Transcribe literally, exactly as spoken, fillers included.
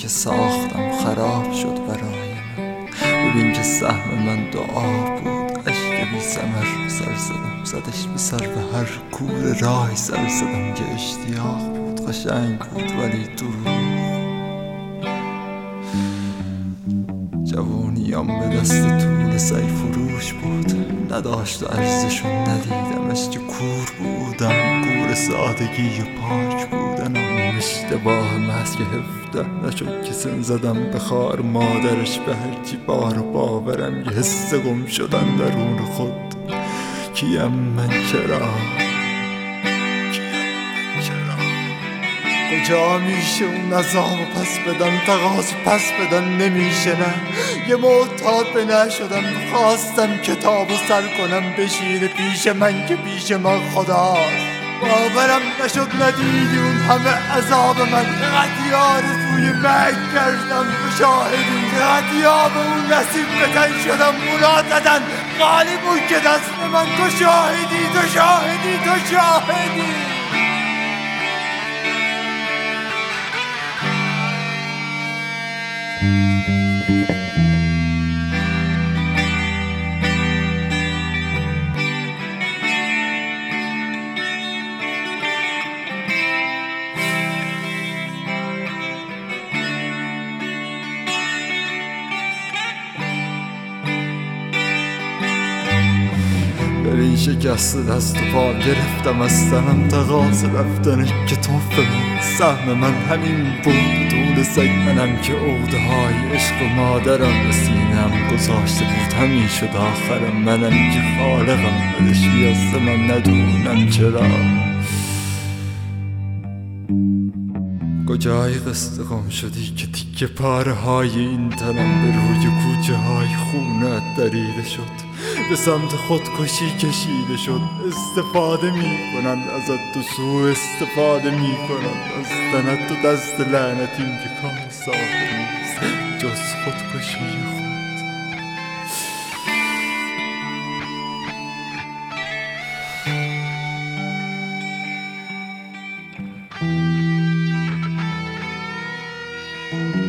که ساختم خراب شد برای من. ببین که سهم من دعا بود، عشق بی ثمر سر زدم، زدش به سر به هر کور راه سر زدم که اشتیاق بود، قشنگ بود ولی دروغ. جوانیام به دست طول سعی فروش بود، نداشت و ارزشو ندیدمش که کور بودم، کور سادگی و پاک بودنم. اشتباه محض که هفته نشد که سن زدم به خار مادرش، به هرچی بار و باورم یه حس گم شدن درون خود. کیم من چرا کجا میشه اون عذابو پس بدن، تقاضا پس بدن نمیشه نه. یه معتاد به نشدم، خواستم کتابو سر کنم بشینه پیش من که پیش من خداست. باورم نشد ندیدی اون همه عذاب من، قد آرزوی مرگ کردم تو شاهدی، قد یاب اون نصیب بتن شدم مولا زدن غالب اون که دست من، تو شاهدی تو شاهدی تو شاهدی. ببین شکست دست و پا گرفتم از تنم، تقاضا رفتن که توف من، سهم من همین بود. طول سگ منم که عقده های عشق و مادرم به سینم گذاشته بود، همین شد آخرم. منم که خالقم بدش بیاسته من ندونم چرا. کجای قصد گم شدی که تیکه پاره های این تنم به روی کوچه های خونت دریده شد، به سمت خودکشی کشیده شد. استفاده میکنن ازت تو سو استفاده میکنن از تنت تو دست لعنتیم که کار ساده نیست جز خودکشی خود. thank you